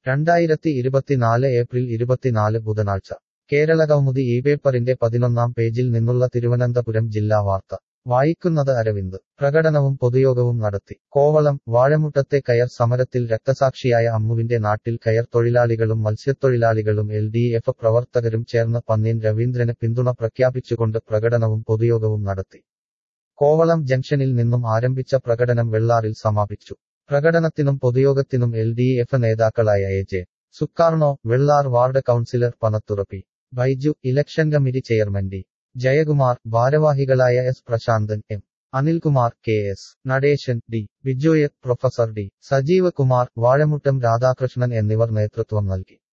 2024 April 24 ബുധനാഴ്ച കേരളകൗമുദി ഈ പേപ്പറിന്റെ 11-ാം പേജിൽ നിന്നുള്ള തിരുവനന്തപുരം ജില്ലാ വാർത്ത വായിക്കുന്നത് അരവിന്ദ് പ്രകടനവും പൊതുയോഗവും നടത്തി കോവളം വാഴമുട്ടത്തെ കയർ സമരത്തിൽ രക്തസാക്ഷിയായ അമ്മുവിന്റെ നാട്ടിൽ കയർ തൊഴിലാളികളും മത്സ്യത്തൊഴിലാളികളും LDF പ്രവർത്തകരും ചേർന്ന് പന്ന്യൻ രവീന്ദ്രന് പിന്തുണ പ്രഖ്യാപിച്ചുകൊണ്ട് പ്രകടനവും പൊതുയോഗവും നടത്തി കോവളം ജംഗ്ഷനിൽ നിന്നും ആരംഭിച്ച പ്രകടനം വെള്ളാറിൽ സമാപിച്ചു പ്രകടനത്തിനും പൊതുയോഗത്തിനും LDF നേതാക്കളായ AJ Sukarno Vellar ward councillor പനത്തുറപ്പി Baiju election committee chairman D Jayakumar ഭാരവാഹികളായ S Prasanthan M Anilkumar KS Natesan D Bijoy professor D Sajeev Kumar Vazhamuttam Radhakrishnan എന്നിവർ നേതൃത്വം നൽകി